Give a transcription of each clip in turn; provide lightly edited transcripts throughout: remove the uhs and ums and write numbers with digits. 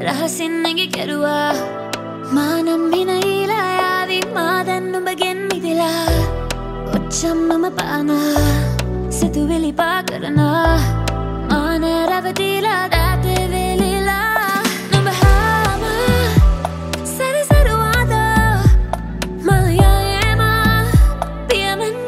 රහසින් නැගි කෙරුවා මානම් හිනහිලා යාවි මා දැන් නුඹගෙන් මිදිලා කොච්චම් මම පානා සිතුවිලි පා කරනා මාන රැවටිලා දෑතේ වෙලිලා නුඹ හාම සැරිසරුවාද මයයේම පියමන්න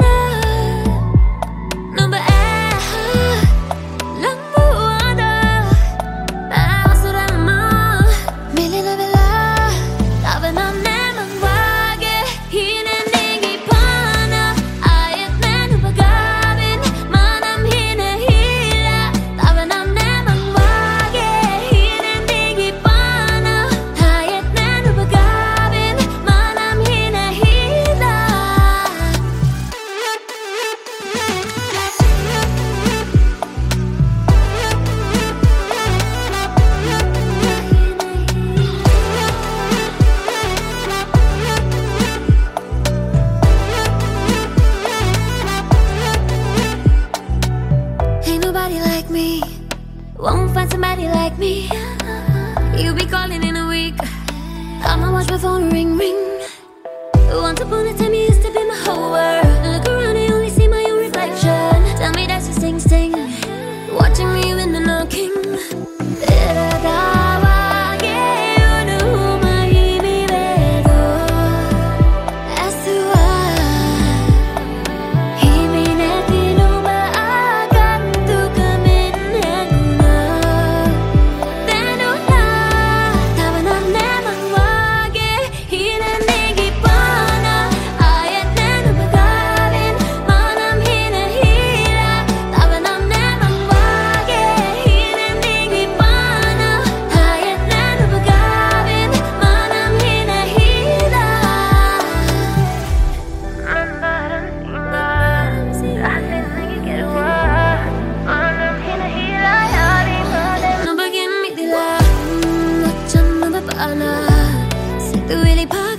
නුඹ ඇහ ලම්බුවාද ඇවසුරම්ම මෙලෙන වෙලා තව නම් නෑ මං වාගේ හීනෙන් දිගි පාන ආයෙත් නෑ නුඹ ගාවෙන් මානම් හිනහිලා තව නම් නෑ මං වාගේ හීනෙන් දිගි පාන ආයෙත් නෑ නුඹ ගාවෙන් මානම් හිනහිලා Ain't nobody like me, won't find somebody like me. You'll be calling in a week, I'ma watch my phone ring ring. Once upon a time you used to be my whole world. Look around and only see my own reflection. Tell me that's a sting sting, watching me win the knocking. Situ ili